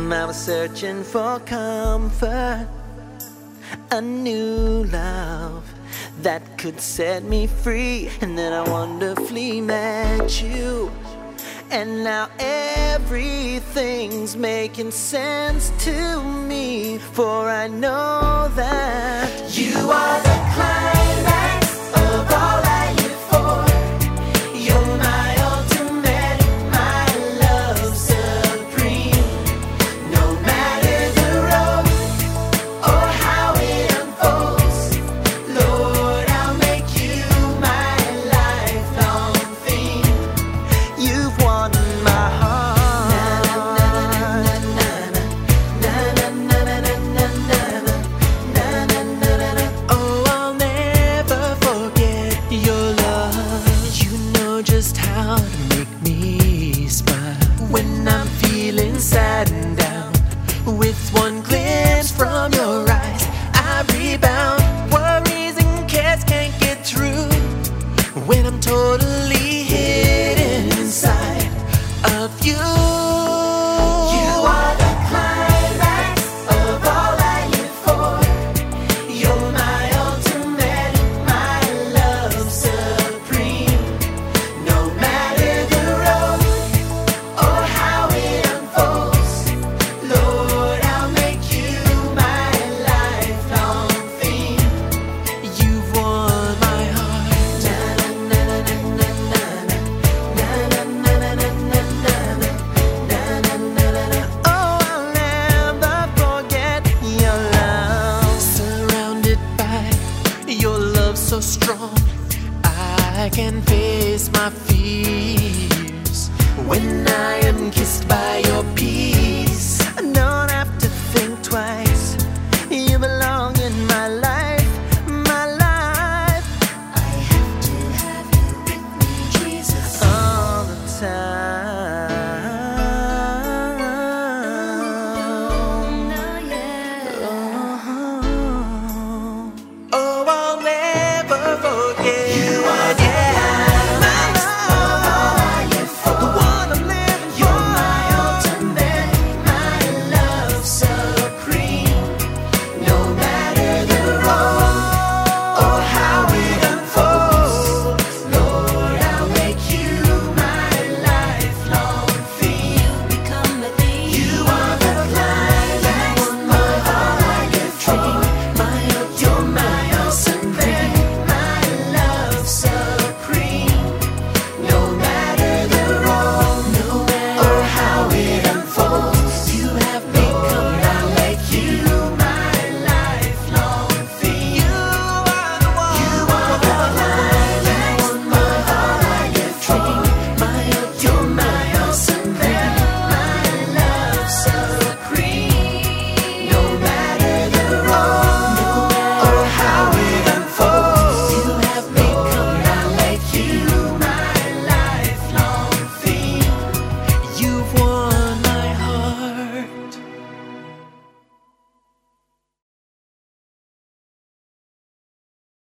I was searching for comfort, a new love that could set me free. And then I wonderfully met you, and now everything's making sense to me. For I know that you are the climax of all I live for. You're my ultimate, my love supreme. No matter the road or how it unfolds, Lord, I'll make you my lifelong theme. You've won my heart. Oh, I'll never forget your love. You know just how to make me smile when I'm feeling sad and down. With one glimpse from your eyes, I rebound. Worries and cares can't get through when I'm totally hidden inside of you. You are the climax of all I live for. You're my ultimate, my love supreme. No matter the road or how it unfolds, Lord, I'll make you my lifelong theme. You've won my heart. Oh, I'll never forget your love. Surrounded by your love so strong, I can face my fears. When I am kissed by your